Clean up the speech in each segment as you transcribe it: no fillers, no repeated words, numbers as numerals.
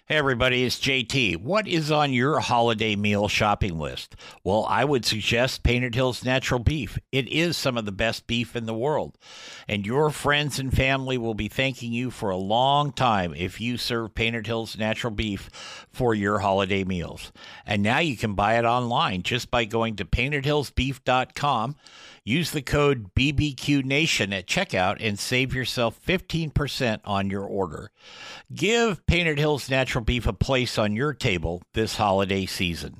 Hey everybody, it's JT. What is on your holiday meal shopping list? Well, I would suggest Painted Hills Natural Beef. It is some of the best beef in the world, and your friends and family will be thanking you for a long time if you serve Painted Hills Natural Beef for your holiday meals. And now you can buy it online just by going to paintedhillsbeef.com. Use the code BBQNation at checkout and save yourself 15% on your order. Give Painted Hills Natural Beef a place on your table this holiday season.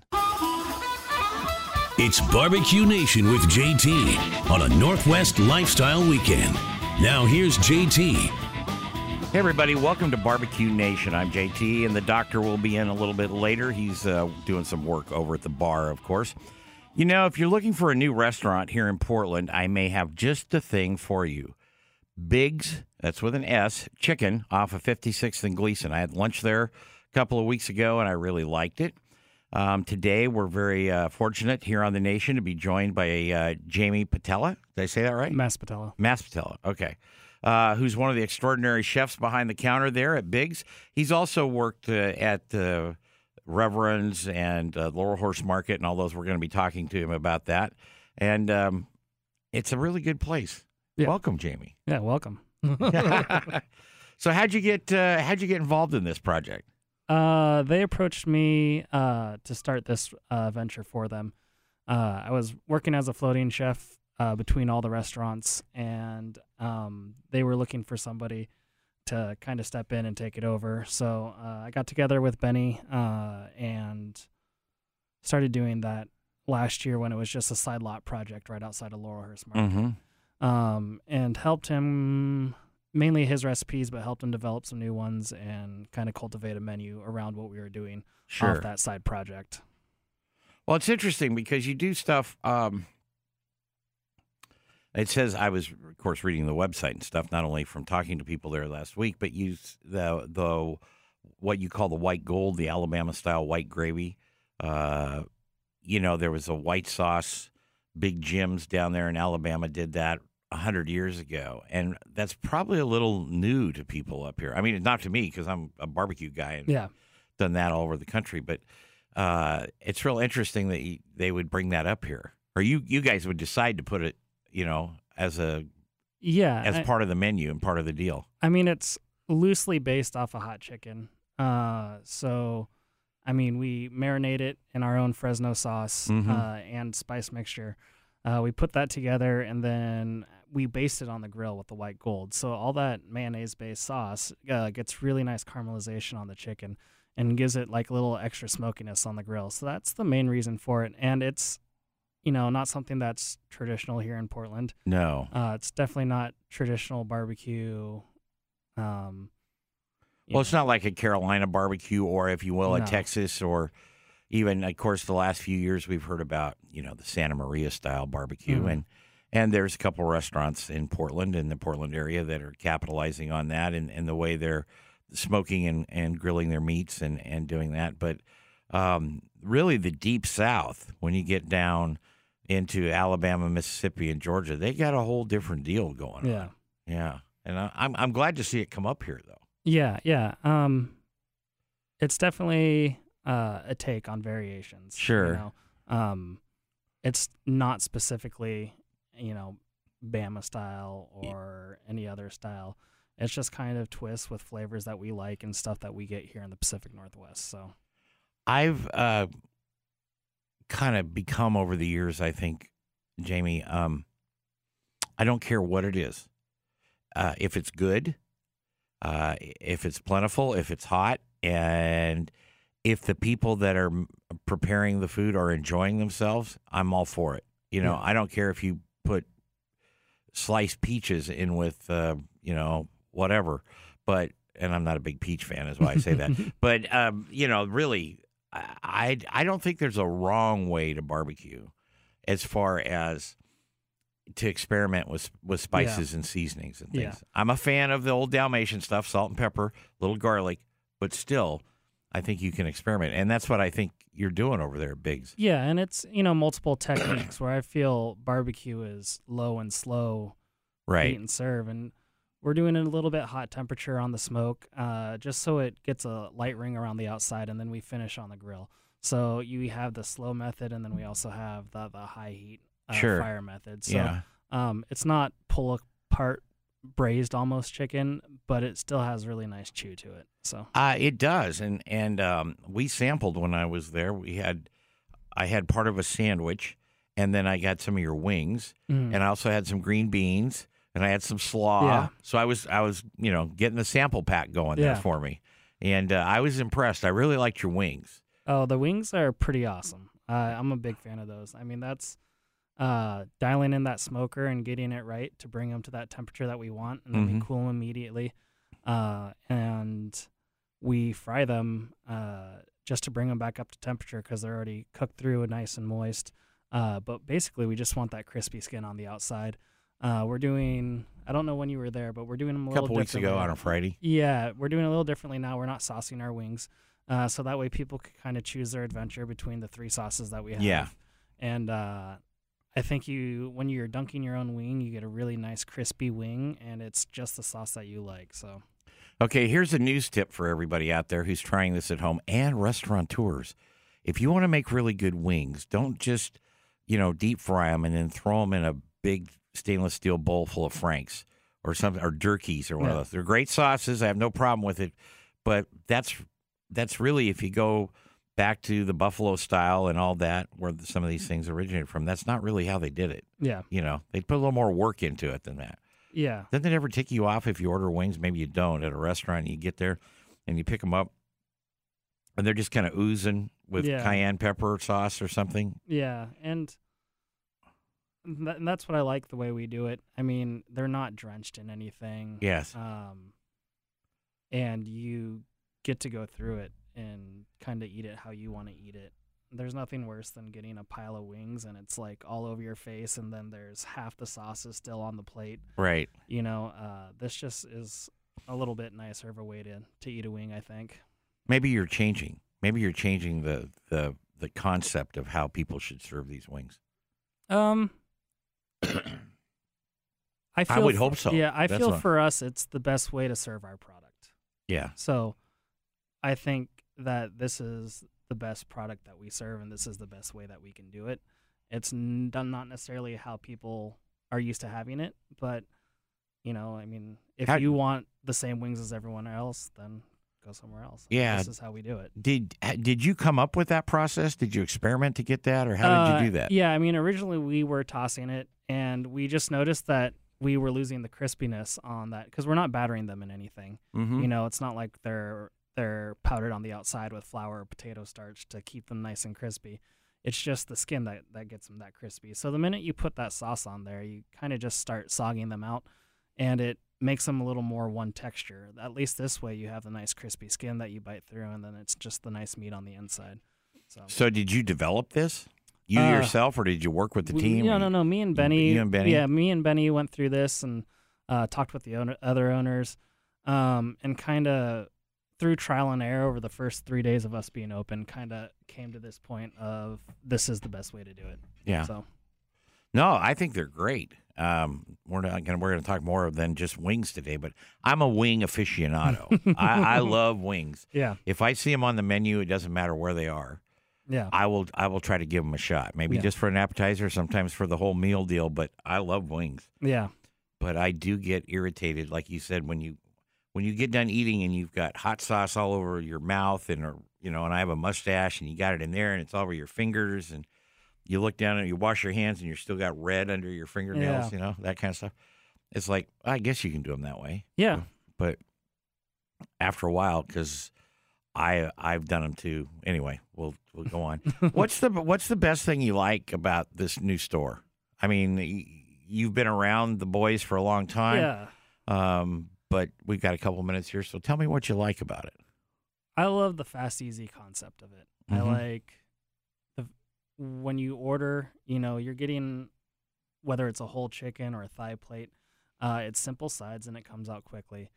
It's Barbecue Nation with JT on a Northwest Lifestyle Weekend. Now here's JT. Hey everybody, welcome to Barbecue Nation. I'm JT, and the doctor will be in a little bit later. He's doing some work over at the bar, of course. You know, if you're looking for a new restaurant here in Portland, I may have just the thing for you. Biggs, that's with an S, Chicken off of 56th and Gleason. I had lunch there a couple of weeks ago, and I really liked it. Today, we're very fortunate here on the Nation to be joined by Jamie Patella. Did I say that right? Mas Patella. Mas Patella, okay. Who's one of the extraordinary chefs behind the counter there at Biggs. He's also worked at Reverend's and Laurel Horse Market and all those. We're going to be talking to him about that. And it's a really good place. Yeah. Welcome, Jamie. Yeah, welcome. So how'd you get involved in this project? They approached me to start this venture for them. I was working as a floating chef between all the restaurants, and they were looking for somebody to kind of step in and take it over. So I got together with Benny and started doing that last year when it was just a side lot project right outside of Laurelhurst Market. Mm-hmm. And helped him, mainly his recipes, but helped him develop some new ones and kind of cultivate a menu around what we were doing off that side project. Well, it's interesting because you do stuff. It says, I was, of course, reading the website and stuff, not only from talking to people there last week, but use the what you call the white gold, the Alabama-style white gravy. There was a white sauce. Big Jim's down there in Alabama did that 100 years ago, and that's probably a little new to people up here. I mean, not to me because I'm a barbecue guy and done that all over the country, but it's real interesting that they would bring that up here, or you guys would decide to put it, as part of the menu and part of the deal. I mean, it's loosely based off of hot chicken. So, I mean, we marinate it in our own Fresno sauce and spice mixture. We put that together, and then we baste it on the grill with the white gold. So all that mayonnaise-based sauce gets really nice caramelization on the chicken and gives it like a little extra smokiness on the grill. So that's the main reason for it. And it's not something that's traditional here in Portland. No. It's definitely not traditional barbecue. It's not like a Carolina barbecue or, if you will, a Texas, or even, of course, the last few years we've heard about, the Santa Maria style barbecue. Mm-hmm. And there's a couple restaurants in Portland, in the Portland area, that are capitalizing on that and the way they're smoking and grilling their meats and doing that. But really the deep South, when you get down into Alabama, Mississippi, and Georgia, they got a whole different deal going on. Yeah. And I'm glad to see it come up here, though. Yeah. It's definitely a take on variations. Sure. It's not specifically, Bama style or any other style. It's just kind of twists with flavors that we like and stuff that we get here in the Pacific Northwest. So I've kind of become over the years, I think, Jamie, I don't care what it is. If it's good, if it's plentiful, if it's hot, and if the people that are preparing the food are enjoying themselves, I'm all for it. I don't care if you put sliced peaches in with, whatever. But, and I'm not a big peach fan, is why I say that. But, really, I don't think there's a wrong way to barbecue as far as to experiment with spices and seasonings and things. Yeah. I'm a fan of the old Dalmatian stuff, salt and pepper, little garlic, but still, I think you can experiment. And that's what I think you're doing over there at Biggs. Yeah, and it's, multiple techniques where I feel barbecue is low and slow, right, eat and serve. And We're doing it a little bit hot temperature on the smoke, just so it gets a light ring around the outside, and then we finish on the grill. So you have the slow method, and then we also have the high heat Sure. fire method. So Yeah. it's not pull apart braised almost chicken, but it still has really nice chew to it. So It does, and we sampled when I was there. I had part of a sandwich, and then I got some of your wings, and I also had some green beans, and I had some slaw. Yeah. So I was getting the sample pack going there Yeah. for me, and I was impressed. I really liked your wings. Oh, the wings are pretty awesome. I'm a big fan of those. I mean, that's dialing in that smoker and getting it right to bring them to that temperature that we want, and then we cool them immediately. And we fry them just to bring them back up to temperature because they're already cooked through and nice and moist. But basically, we just want that crispy skin on the outside. We're doing, I don't know when you were there, but we're doing them a little couple weeks ago differently. on a Friday. Yeah, we're doing it a little differently now. We're not saucing our wings. So that way people can kind of choose their adventure between the 3 sauces that we have. Yeah. And I think when you're dunking your own wing, you get a really nice crispy wing, and it's just the sauce that you like. So Okay, here's a news tip for everybody out there who's trying this at home and restaurateurs. If you want to make really good wings, don't just, deep fry them and then throw them in a big stainless steel bowl full of Franks or something, or Jerkies or one of those. They're great sauces. I have no problem with it, but that's really, if you go back to the buffalo style and all that, where some of these things originated from, that's not really how they did it. yeah, They put a little more work into it than that. yeah, Doesn't it ever tick you off if you order wings? Maybe you don't at a restaurant. And you get there and you pick them up, and they're just kind of oozing with cayenne pepper sauce or something. yeah. And that's what I like the way we do it. I mean, they're not drenched in anything. Yes. And you get to go through it and kind of eat it how you want to eat it. There's nothing worse than getting a pile of wings and it's like all over your face, and then there's half the sauces still on the plate. Right. This just is a little bit nicer of a way to eat a wing, I think. Maybe you're changing. Maybe you're changing the concept of how people should serve these wings. I would hope so. Yeah, I That's feel what- for us, it's the best way to serve our product. Yeah. So I think that this is the best product that we serve, and this is the best way that we can do it. It's done not necessarily how people are used to having it, but, I mean, if you want the same wings as everyone else, then go somewhere else. Yeah. This is how we do it. Did you come up with that process? Did you experiment to get that, or how did you do that? Yeah, I mean, originally we were tossing it, and we just noticed that we were losing the crispiness on that because we're not battering them in anything. Mm-hmm. It's not like they're powdered on the outside with flour or potato starch to keep them nice and crispy. It's just the skin that gets them that crispy. So the minute you put that sauce on there, you kind of just start sogging them out, and it makes them a little more one texture. At least this way you have the nice crispy skin that you bite through, and then it's just the nice meat on the inside. So did you develop this? You yourself, or did you work with the team? No. Me and Benny. You and Benny? Yeah, me and Benny went through this and talked with the other owners, and kind of through trial and error over the first 3 days of us being open, kind of came to this point of this is the best way to do it. Yeah. So No, I think they're great. We're gonna talk more than just wings today, but I'm a wing aficionado. I love wings. yeah, If I see them on the menu, it doesn't matter where they are. yeah, I will try to give them a shot. Maybe Yeah. just for an appetizer, sometimes for the whole meal deal. But I love wings. yeah, But I do get irritated, like you said, when you get done eating and you've got hot sauce all over your mouth, and and I have a mustache, and you got it in there, and it's all over your fingers, and you look down and you wash your hands, and you're still got red under your fingernails, that kind of stuff. It's like, I guess you can do them that way. yeah. But after a while, because I've done them too. Anyway, we'll go on. What's the best thing you like about this new store? I mean, you've been around the boys for a long time. Yeah. But we've got a couple minutes here, so tell me what you like about it. I love the fast, easy concept of it. I Mhm. like when you order, you're getting, whether it's a whole chicken or a thigh plate, it's simple sides and it comes out quickly.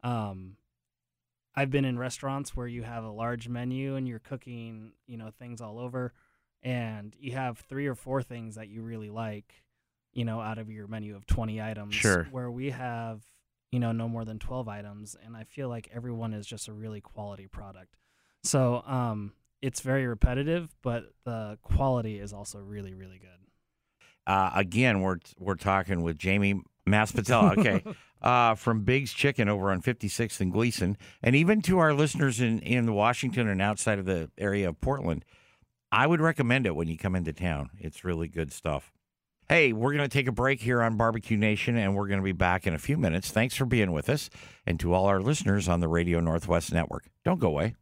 I've been in restaurants where you have a large menu and you're cooking, things all over, and you have 3 or 4 things that you really like, out of your menu of 20 items. Sure. Where we have, no more than 12 items, and I feel like everyone is just a really quality product. So it's very repetitive, but the quality is also really, really good. Again, we're talking with Jamie Maspatella, okay, from Big's Chicken over on 56th and Gleason, and even to our listeners in Washington and outside of the area of Portland, I would recommend it when you come into town. It's really good stuff. Hey, we're going to take a break here on Barbecue Nation, and we're going to be back in a few minutes. Thanks for being with us, and to all our listeners on the Radio Northwest Network. Don't go away.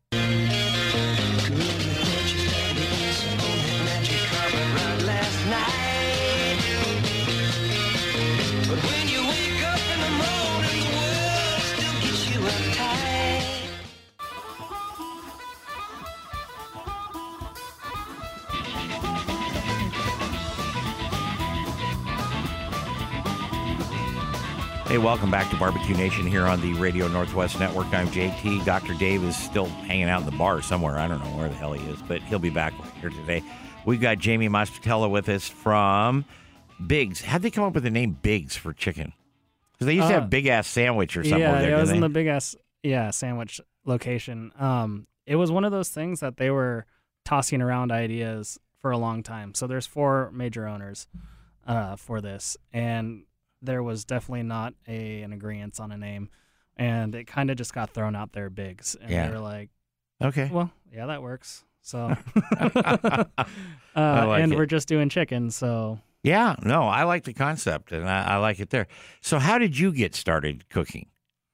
Hey, welcome back to Barbecue Nation here on the Radio Northwest Network. I'm JT. Dr. Dave is still hanging out in the bar somewhere. I don't know where the hell he is, but he'll be back here today. We've got Jamie Maspatella with us from Big's. How'd they come up with the name Big's for chicken? Because they used to have Big Ass Sandwich or something over there. Yeah, it was in the Big Ass sandwich location. It was one of those things that they were tossing around ideas for a long time. So there's 4 major owners for this, and there was definitely not an agreement on a name, and it kind of just got thrown out there, Big's, and they were like, okay, well, yeah, that works. So, like and it. we're just doing chicken. So Yeah, no, I like the concept, and I like it there. So how did you get started cooking?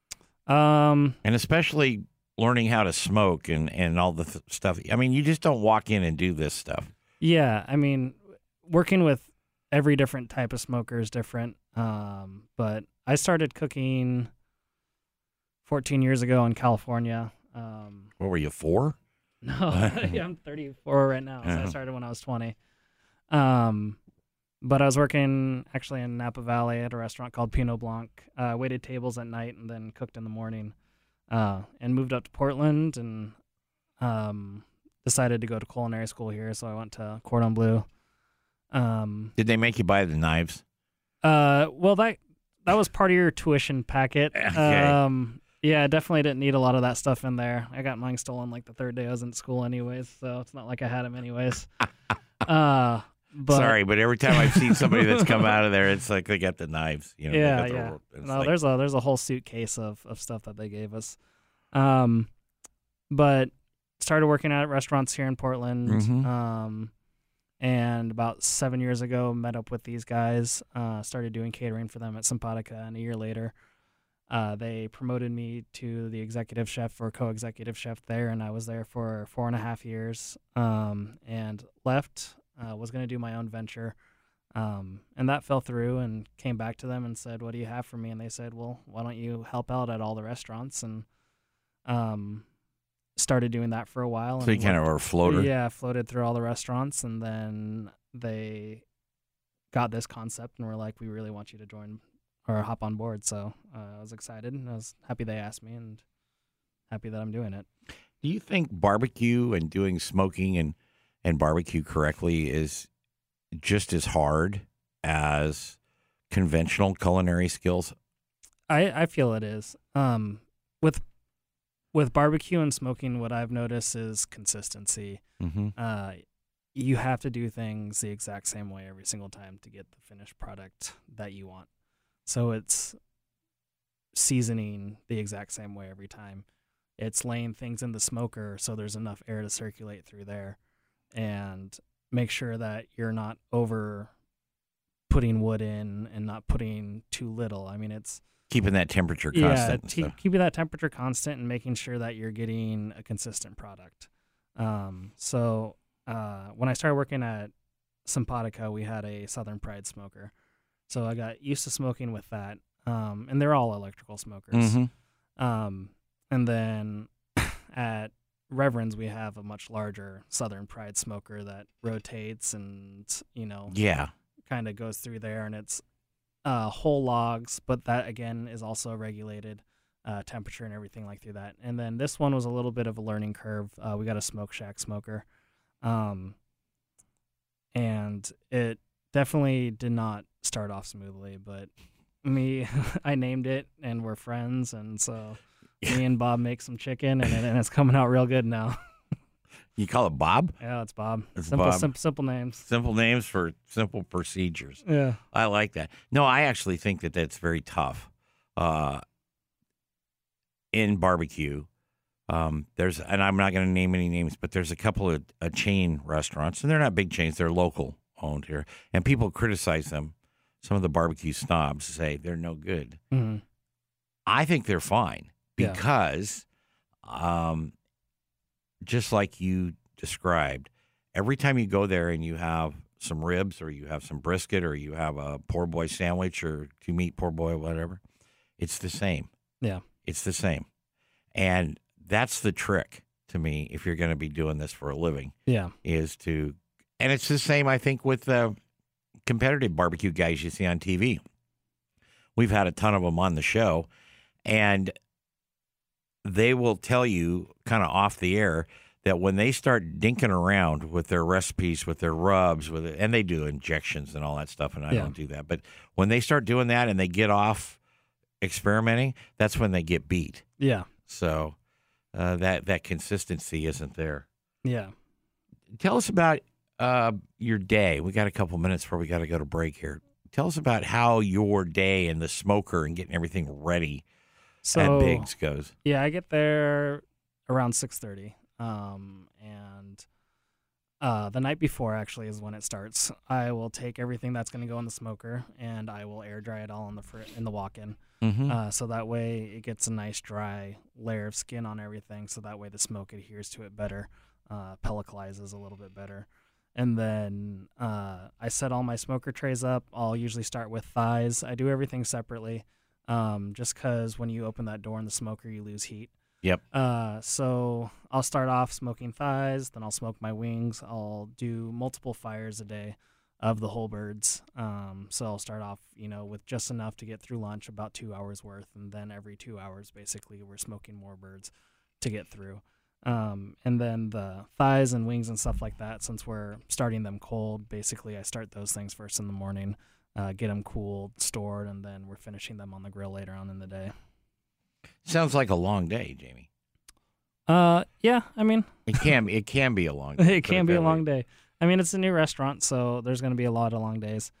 And especially learning how to smoke and all the stuff. I mean, you just don't walk in and do this stuff. Yeah, I mean, working with every different type of smoker is different. But I started cooking 14 years ago in California. What were you, 4? No, I'm 34 right now. So I started when I was 20. But I was working actually in Napa Valley at a restaurant called Pinot Blanc. Waited tables at night and then cooked in the morning. And moved up to Portland and decided to go to culinary school here. So I went to Cordon Bleu. Did they make you buy the knives? Well, that was part of your tuition packet. Okay. Yeah, I definitely didn't need a lot of that stuff in there. I got mine stolen like the 3rd day I was in school anyways, so it's not like I had them anyways. But sorry, but every time I've seen somebody that's come out of there, it's like they got the knives. You know, yeah, they got yeah. the, No, like, there's a whole suitcase of stuff that they gave us. But started working at restaurants here in Portland. Mhm. And about 7 years ago, met up with these guys, started doing catering for them at Simpatica, and a year later, they promoted me to the executive chef or co-executive chef there, and I was there for 4.5 years, and left, was going to do my own venture, and that fell through, and came back to them and said, what do you have for me? And they said, well, why don't you help out at all the restaurants? And started doing that for a while. So you kind of were a floater? Yeah, floated through all the restaurants, and then they got this concept and were like, we really want you to join or hop on board. So I was excited, and I was happy they asked me, and happy that I'm doing it. Do you think barbecue and doing smoking and barbecue correctly is just as hard as conventional culinary skills? I feel it is. With barbecue and smoking, what I've noticed is consistency. Mm-hmm. You have to do things the exact same way every single time to get the finished product that you want. So it's seasoning the exact same way every time. It's laying things in the smoker so there's enough air to circulate through there, and make sure that you're not over putting wood in and not putting too little. I mean, it's Keeping that temperature constant. Yeah, keeping that temperature constant and making sure that you're getting a consistent product. So when I started working at Simpatica, we had a Southern Pride smoker. So I got used to smoking with that. And they're all electrical smokers. Mm-hmm. And then at Reverend's, we have a much larger Southern Pride smoker that rotates and, Yeah. kind of goes through there, and it's whole logs, but that again is also regulated temperature and everything like through that. And then this one was a little bit of a learning curve. We got a Smoke Shack smoker, and it definitely did not start off smoothly, but I named it, and we're friends, and so me and Bob make some chicken, and it's coming out real good now. You call it Bob? Yeah, it's Bob. It's Simple, Bob. simple names. Simple names for simple procedures. Yeah. I like that. No, I actually think that that's very tough. In barbecue, there's, and I'm not going to name any names, but there's a couple of chain restaurants, and they're not big chains; they're local owned here, and people criticize them. Some of the barbecue snobs say they're no good. Mm-hmm. I think they're fine Yeah. because, just like you described, every time you go there and you have some ribs or you have some brisket or you have a poor boy sandwich or two meat poor boy, whatever, it's the same. Yeah. It's the same. And that's the trick to me if you're going to be doing this for a living Yeah. is to, and it's the same, I think, with the competitive barbecue guys you see on TV. We've had a ton of them on the show, and they will tell you kind of off the air that when they start dinking around with their recipes, with their rubs, and they do injections and all that stuff, and I don't do that. But when they start doing that and they get off experimenting, that's when they get beat. Yeah. So that consistency isn't there. Yeah. Tell us about your day. We got a couple minutes before we got to go to break here. Tell us about how your day and the smoker and getting everything ready at Biggs goes. Yeah, I get there around 6:30, and the night before actually is when it starts. I will take everything that's going to go in the smoker, and I will air dry it all in the walk-in. Mm-hmm. So that way it gets a nice dry layer of skin on everything, so that way the smoke adheres to it better, pelliclizes a little bit better. And then I set all my smoker trays up. I'll usually start with thighs. I do everything separately, just because when you open that door in the smoker, you lose heat. Yep. So I'll start off smoking thighs, then I'll smoke my wings. I'll do multiple fires a day of the whole birds. So I'll start off, with just enough to get through lunch, about 2 hours worth, and then every 2 hours, basically, we're smoking more birds to get through. And then the thighs and wings and stuff like that, since we're starting them cold, basically I start those things first in the morning, get them cooled, stored, and then we're finishing them on the grill later on in the day. Sounds like a long day, Jamie. Yeah, I mean, it can be a long day. It can be a long day. I mean, it's a new restaurant, so there's going to be a lot of long days.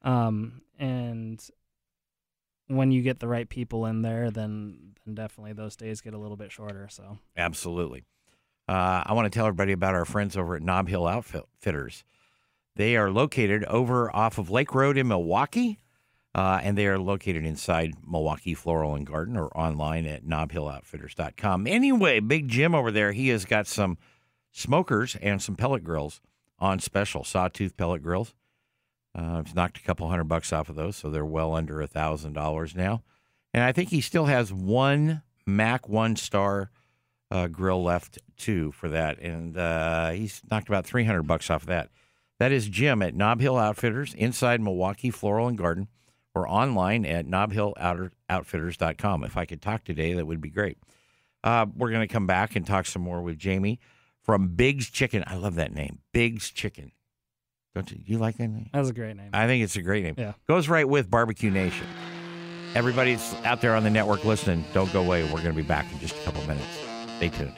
And when you get the right people in there, then definitely those days get a little bit shorter. So absolutely. I want to tell everybody about our friends over at Nob Hill Outfitters. They are located over off of Lake Road in Milwaukee, and they are located inside Milwaukee Floral and Garden or online at knobhilloutfitters.com. Anyway, Big Jim over there, he has got some smokers and some pellet grills on special, sawtooth pellet grills. He's knocked a couple $100 off of those, so they're well under $1,000 now. And I think he still has one Mac 1-star grill left too for that, and he's knocked about $300 off of that. That is Jim at Nob Hill Outfitters inside Milwaukee Floral and Garden, or online at knobhilloutfitters.com. If I could talk today, that would be great. We're going to come back and talk some more with Jamie from Biggs Chicken. I love that name, Biggs Chicken. Don't you? You like that name? that's a great name. I think it's a great name. Yeah. Goes right with Barbecue Nation. Everybody's out there on the network listening. Don't go away. We're going to be back in just a couple minutes. Stay tuned.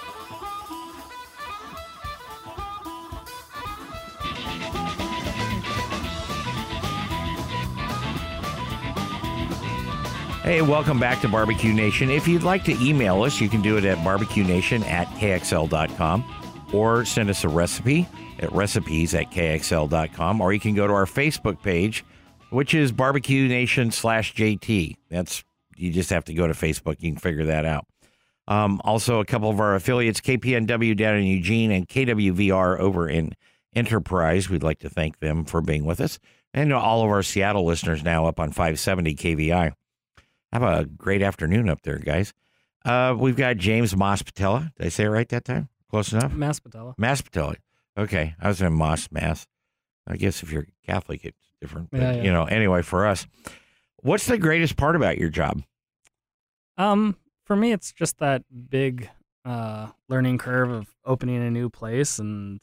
Hey, welcome back to Barbecue Nation. If you'd like to email us, you can do it at barbecuenation@kxl.com or send us a recipe at recipes@kxl.com, or you can go to our Facebook page, which is Barbecue Nation /JT. You just have to go to Facebook. You can figure that out. Also, a couple of our affiliates, KPNW down in Eugene and KWVR over in Enterprise. We'd like to thank them for being with us. And all of our Seattle listeners now up on 570 KVI. Have a great afternoon up there, guys. We've got James Maspatella. Did I say it right that time? Close enough? Maspatella. Maspatella. Okay. I was in Mass. I guess if you're Catholic, it's different. But, Yeah. Anyway, for us, what's the greatest part about your job? For me, it's just that big learning curve of opening a new place and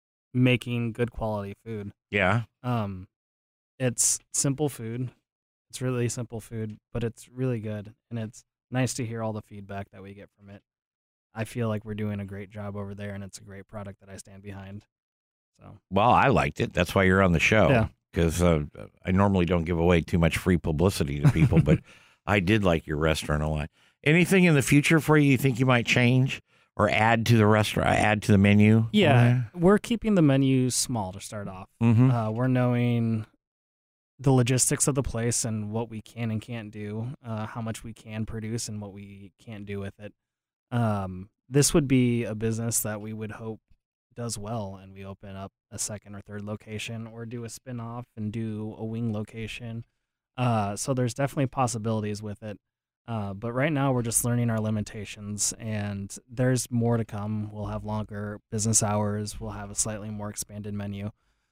making good quality food. Yeah. It's simple food. It's really simple food, but it's really good, and it's nice to hear all the feedback that we get from it. I feel like we're doing a great job over there, and it's a great product that I stand behind. So, Well, I liked it. That's why you're on the show. Yeah. Because I normally don't give away too much free publicity to people, but I did like your restaurant a lot. Anything in the future for you think you might change or add to the restaurant, add to the menu? yeah, we're keeping the menu small to start off. Mm-hmm. We're knowing the logistics of the place and what we can and can't do, how much we can produce and what we can't do with it. This would be a business that we would hope does well, and we open up a second or third location or do a spin-off and do a wing location. So there's definitely possibilities with it. But right now we're just learning our limitations, and there's more to come. We'll have longer business hours. We'll have a slightly more expanded menu.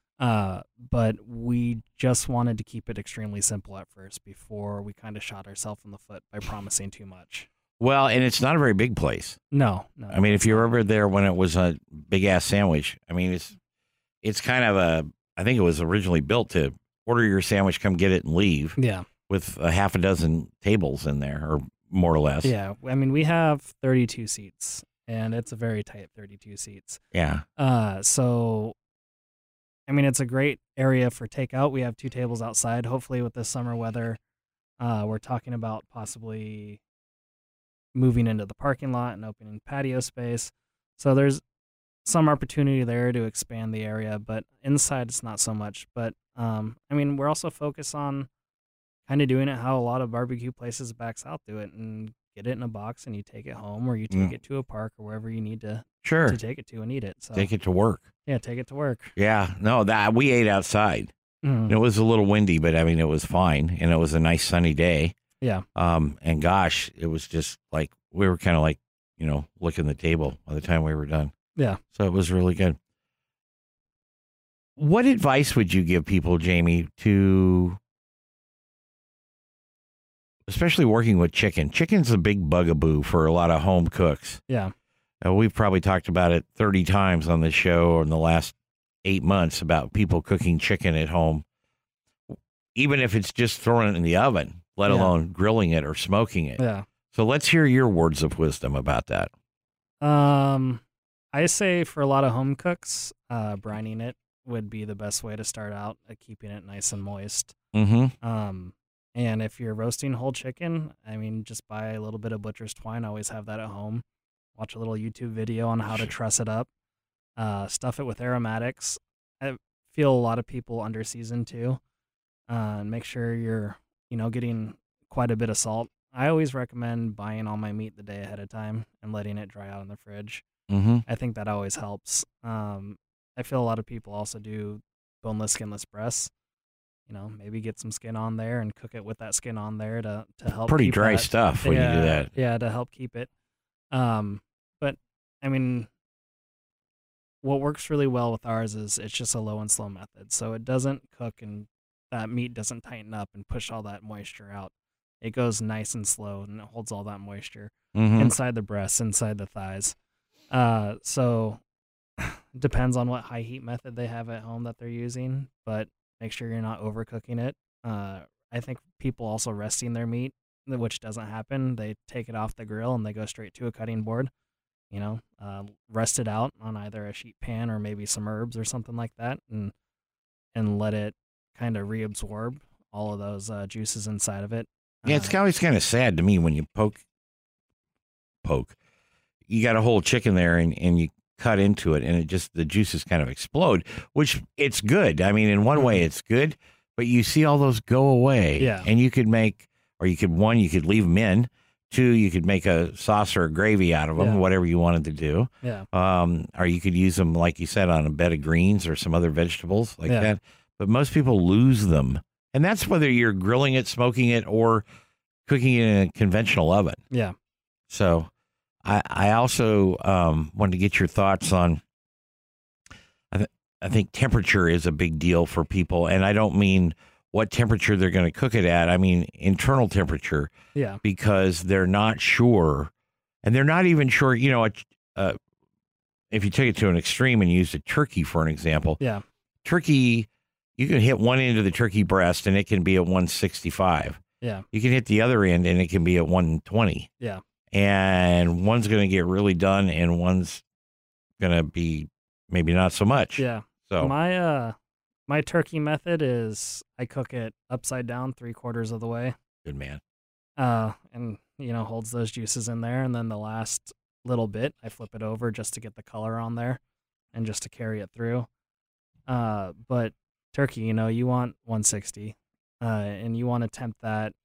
But we just wanted to keep it extremely simple at first before we kind of shot ourselves in the foot by promising too much. Well, and it's not a very big place. No. I mean, if you were ever there when it was a big ass sandwich, I mean, it's kind of I think it was originally built to order your sandwich, come get it, and leave. Yeah. With a half a dozen tables in there, or more or less. Yeah. I mean, we have 32 seats, and it's a very tight 32 seats. Yeah. So, I mean, it's a great area for takeout. We have 2 tables outside. Hopefully, with this summer weather, we're talking about possibly moving into the parking lot and opening patio space. So there's some opportunity there to expand the area, but inside it's not so much. But I mean, we're also focused on kind of doing it how a lot of barbecue places back south do it, and get it in a box and you take it home, or you take it to a park or wherever you need to take it to and eat it. So Take it to work. Yeah, take it to work. Yeah. No, that we ate outside. Mhm. It was a little windy, but I mean, it was fine, and it was a nice sunny day. Yeah. And gosh, it was just like we were kind of like, licking the table by the time we were done. Yeah. So it was really good. What advice would you give people, Jamie, to especially working with chicken? Chicken's a big bugaboo for a lot of home cooks. Yeah. We've probably talked about it 30 times on this show in the last 8 months about people cooking chicken at home, even if it's just throwing it in the oven, let alone grilling it or smoking it. Yeah. So let's hear your words of wisdom about that. I say for a lot of home cooks, brining it would be the best way to start out, keeping it nice and moist. Mm-hmm. And if you're roasting whole chicken, I mean, just buy a little bit of butcher's twine. I always have that at home. Watch a little YouTube video on how to truss it up. Stuff it with aromatics. I feel a lot of people under season too. And make sure you're, getting quite a bit of salt. I always recommend buying all my meat the day ahead of time and letting it dry out in the fridge. Mm-hmm. I think that always helps. I feel a lot of people also do boneless, skinless breasts. Maybe get some skin on there and cook it with that skin on there to help. Pretty keep dry that, stuff when you do that. Yeah, to help keep it. But I mean, what works really well with ours is it's just a low and slow method. So it doesn't cook and that meat doesn't tighten up and push all that moisture out. It goes nice and slow and it holds all that moisture inside the breasts, inside the thighs. So depends on what high heat method they have at home that they're using, but make sure you're not overcooking it. I think people also resting their meat, which doesn't happen. They take it off the grill and they go straight to a cutting board. Rest it out on either a sheet pan or maybe some herbs or something like that, and let it kind of reabsorb all of those juices inside of it. Yeah, it's always kind of sad to me when you poke. You got a whole chicken there and you cut into it and the juices kind of explode, which it's good. I mean, in one way it's good, but you see all those go away. Yeah. And you could you could leave them in. 2, you could make a sauce or a gravy out of them, whatever you wanted to do. Yeah. Or you could use them, like you said, on a bed of greens or some other vegetables like that. But most people lose them. And that's whether you're grilling it, smoking it, or cooking it in a conventional oven. Yeah. So I also wanted to get your thoughts on, I think temperature is a big deal for people. And I don't mean what temperature they're going to cook it at. I mean internal temperature. Yeah. Because they're not sure. And they're not even sure, if you take it to an extreme and use a turkey for an example. Yeah. Turkey you can hit one end of the turkey breast and it can be at 165. Yeah. You can hit the other end and it can be at 120. Yeah. And one's going to get really done and one's going to be maybe not so much. Yeah. So my turkey method is I cook it upside down 3/4 of the way. good man. And holds those juices in there, and then the last little bit I flip it over just to get the color on there and just to carry it through. But turkey, you want 160, and you want to tempt that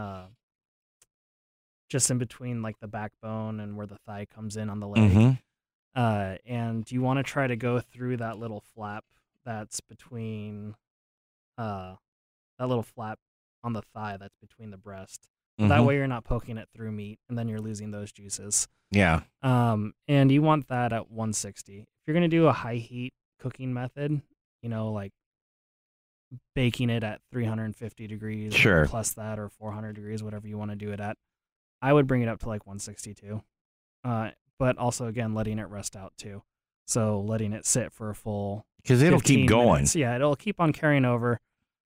just in between like the backbone and where the thigh comes in on the leg. Mm-hmm. And you want to try to go through that little flap that's between that little flap on the thigh that's between the breast. That way you're not poking it through meat, and then you're losing those juices. Yeah. And you want that at 160. If you're going to do a high heat cooking method, like baking it at 350 degrees Sure. plus that, or 400 degrees, whatever you want to do it at, I would bring it up to like 162. But also, again, letting it rest out too. So letting it sit for a full Because it'll 15 keep going. minutes. Yeah, it'll keep on carrying over.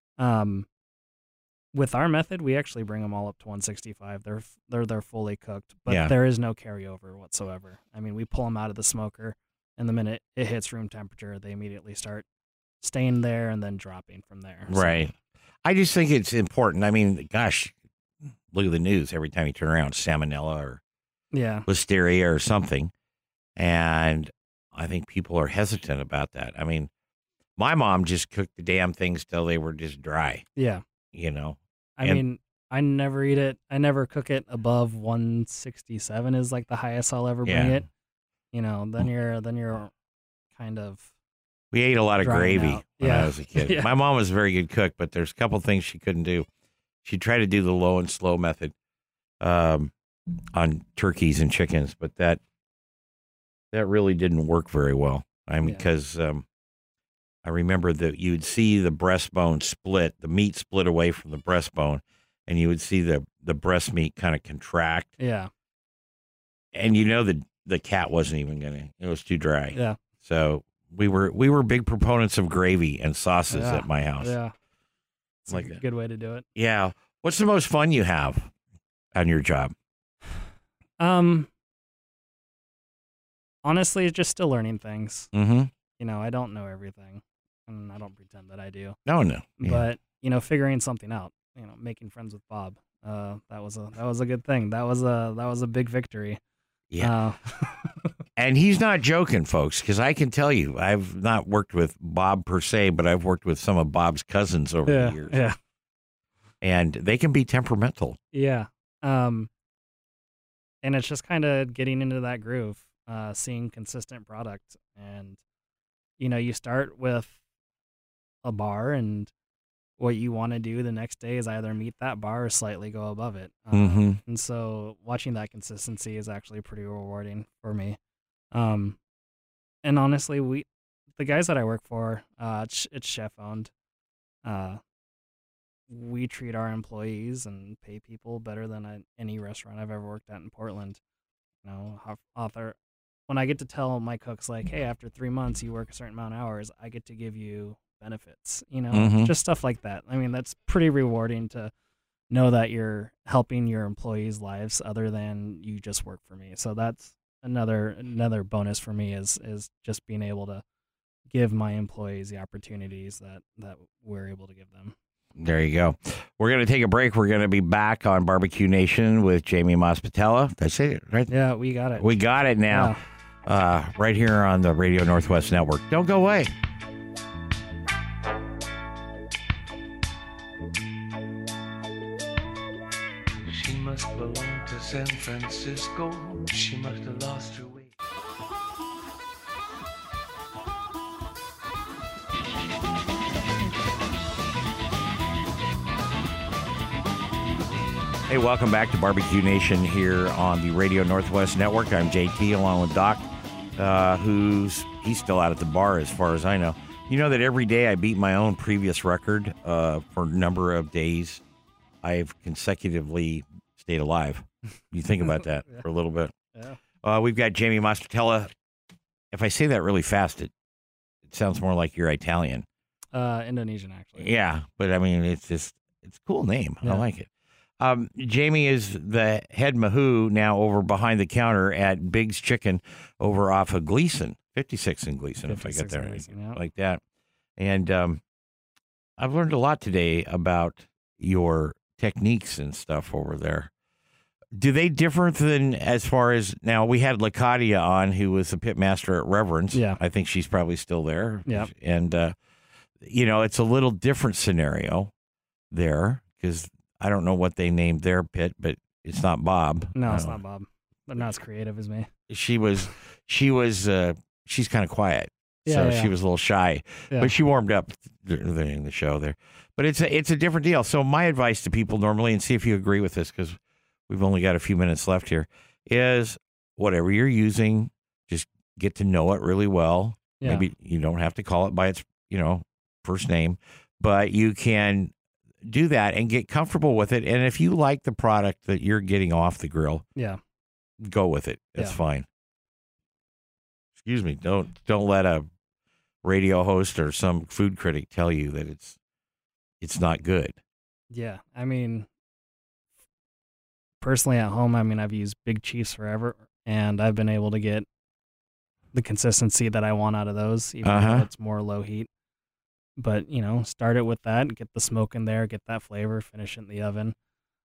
With our method, we actually bring them all up to 165. They're fully cooked, but there is no carryover whatsoever. I mean, we pull them out of the smoker, and the minute it hits room temperature, they immediately start staying there and then dropping from there. Right. I just think it's important. I mean, gosh, look at the news every time you turn around, salmonella or listeria or something. And I think people are hesitant about that. I mean, my mom just cooked the damn things till they were just dry. Yeah. I mean, I never eat it. I never cook it above 167 is like the highest I'll ever bring it. Then you're kind of. We ate a lot of gravy when I was a kid. Yeah. My mom was a very good cook, but there's a couple things she couldn't do. She tried to do the low and slow method on turkeys and chickens, but that really didn't work very well. I mean, because I remember that you'd see the breastbone split, the meat split away from the breastbone, and you would see the breast meat kind of contract. Yeah. And the cat wasn't even it was too dry. Yeah. So we were big proponents of gravy and sauces at my house. Yeah. It's like a good way to do it. Yeah. What's the most fun you have on your job? Honestly, just still learning things. Mm-hmm. I don't know everything, and I don't pretend that I do. No. But figuring something out. Making friends with Bob. That was a good thing. That was a big victory. Yeah. And he's not joking, folks, because I can tell you, I've not worked with Bob per se, but I've worked with some of Bob's cousins over the years. Yeah. And they can be temperamental. Yeah. And it's just kind of getting into that groove, seeing consistent product. And, you start with a bar, and what you want to do the next day is either meet that bar or slightly go above it. And so watching that consistency is actually pretty rewarding for me. And honestly, the guys that I work for, it's chef owned. We treat our employees and pay people better than any restaurant I've ever worked at in Portland. When I get to tell my cooks, like, hey, after 3 months you work a certain amount of hours, I get to give you benefits, just stuff like that. I mean, that's pretty rewarding to know that you're helping your employees' lives other than you just work for me. So that's another bonus for me is just being able to give my employees the opportunities that we're able to give them. There you go. We're going to take a break. We're going to be back on Barbecue Nation with Jamie Mospatella. Did I say it right? Yeah, we got it. We got it now. Right here on the Radio Northwest Network. Don't go away. She must belong to San Francisco. She must have lost her way. Hey, welcome back to Barbecue Nation here on the Radio Northwest Network. I'm JT along with Doc, he's still out at the bar as far as I know. You know that every day I beat my own previous record for a number of days I've consecutively stayed alive. You think about that for a little bit. Yeah. We've got Jamie Mospatella. If I say that really fast, it sounds more like you're Italian. Indonesian, actually. Yeah, but I mean, it's a cool name. I Yeah. like it. Jamie is the head mahou now over behind the counter at Big's Chicken over off of Gleason, 56 in Gleason, if I get 56 there in Gleason, yeah. like that. And I've learned a lot today about your techniques and stuff over there. Do they differ than as far as now? We had Lacadia on, who was the pit master at Reverence. Yeah. I think she's probably still there. Yeah. And it's a little different scenario there because I don't know what they named their pit, but it's not Bob. No, it's not Bob. They're not as creative as me. She's kind of quiet. Yeah, So yeah. she was a little shy, Yeah. but she warmed up in the show there. But it's a different deal. So my advice to people normally, and see if you agree with this, because we've only got a few minutes left here, is whatever you're using, just get to know it really well. Yeah. Maybe you don't have to call it by its first name, but you can do that and get comfortable with it. And if you like the product that you're getting off the grill, Yeah. go with it. That's Yeah. fine. Excuse me. Don't let a radio host or some food critic tell you that it's not good. Yeah. I mean, personally at home, I've used Big Chiefs forever, and I've been able to get the consistency that I want out of those, even though it's more low heat. But, start it with that, get the smoke in there, get that flavor, finish it in the oven.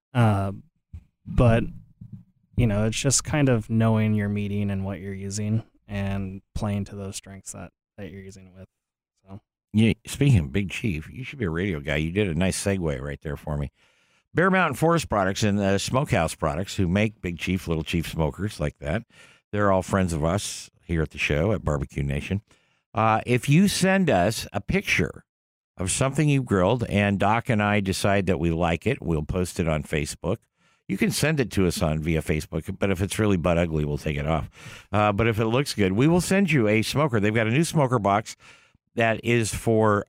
But, it's just kind of knowing your meating and what you're using and playing to those strengths that you're using it with. So, Yeah. Speaking of Big Chief, you should be a radio guy. You did a nice segue right there for me. Bear Mountain Forest Products and Smokehouse Products, who make Big Chief, Little Chief smokers like that. They're all friends of us here at the show at Barbecue Nation. If you send us a picture of something you grilled and Doc and I decide that we like it, we'll post it on Facebook. You can send it to us via Facebook, but if it's really butt ugly, we'll take it off. But if it looks good, we will send you a smoker. They've got a new smoker box that is for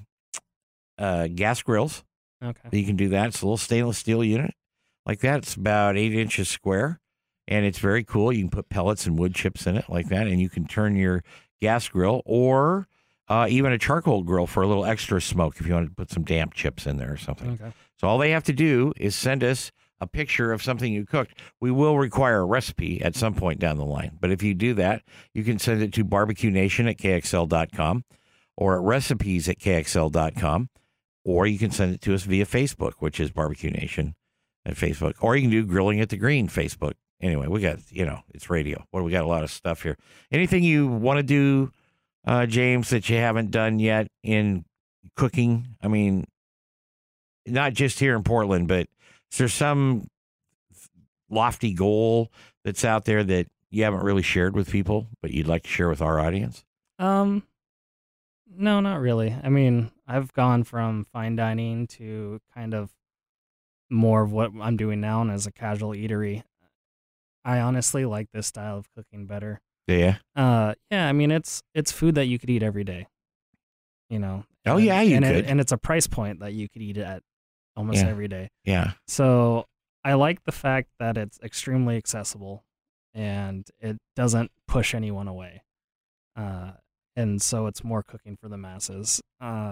gas grills. okay. You can do that. It's a little stainless steel unit like that. It's about 8 inches square, and it's very cool. You can put pellets and wood chips in it like that, and you can turn your gas grill or even a charcoal grill for a little extra smoke if you want to put some damp chips in there or something. Okay. So all they have to do is send us a picture of something you cooked. We will require a recipe at some point down the line. But if you do that, you can send it to barbecuenation@kxl.com or at recipes@kxl.com, or you can send it to us via Facebook, which is Barbecue Nation at Facebook, or you can do Grilling at the Green Facebook. Anyway, we got, it's radio. Well, we got a lot of stuff here. Anything you want to do, James, that you haven't done yet in cooking? I mean, not just here in Portland, but is there some lofty goal that's out there that you haven't really shared with people, but you'd like to share with our audience? No, not really. I've gone from fine dining to kind of more of what I'm doing now and as a casual eatery. I honestly like this style of cooking better. Yeah. It's food that you could eat every day. Oh, yeah, you could. And it's a price point that you could eat at almost every day. Yeah. So I like the fact that it's extremely accessible and it doesn't push anyone away. And so it's more cooking for the masses.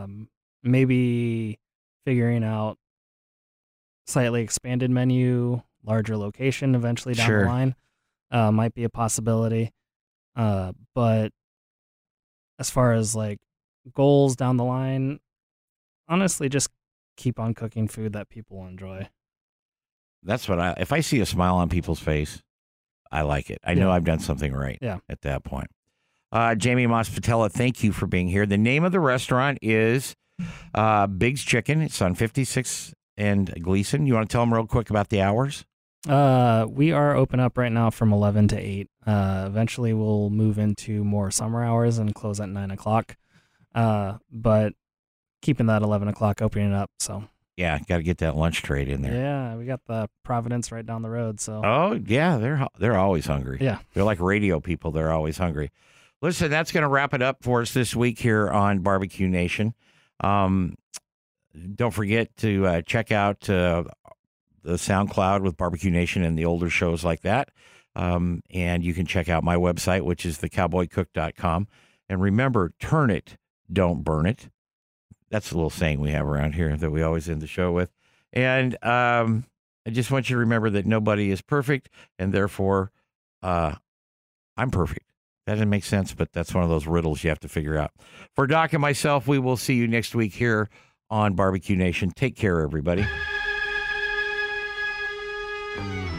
Maybe figuring out slightly expanded menu, larger location eventually down Sure. the line might be a possibility. But as far as like goals down the line, honestly, just keep on cooking food that people enjoy. That's what if I see a smile on people's face, I like it. I know Yeah. I've done something right Yeah. at that point. Jamie Mospatella, thank you for being here. The name of the restaurant is Big's Chicken. It's on 56 and Gleason. You want to tell them real quick about the hours? We are open up right now from 11 to 8. Eventually we'll move into more summer hours and close at 9 o'clock. But keeping that 11 o'clock opening up. So Yeah, got to get that lunch trade in there. yeah, we got the Providence right down the road. So Oh, yeah, they're always hungry. yeah, They're like radio people. They're always hungry. Listen, that's going to wrap it up for us this week here on Barbecue Nation. Don't forget to check out the SoundCloud with Barbecue Nation and the older shows like that. And you can check out my website, which is thecowboycook.com. And remember, turn it, don't burn it. That's a little saying we have around here that we always end the show with. And I just want you to remember that nobody is perfect, and therefore I'm perfect. That doesn't make sense, but that's one of those riddles you have to figure out. For Doc and myself, we will see you next week here on Barbecue Nation. Take care, everybody.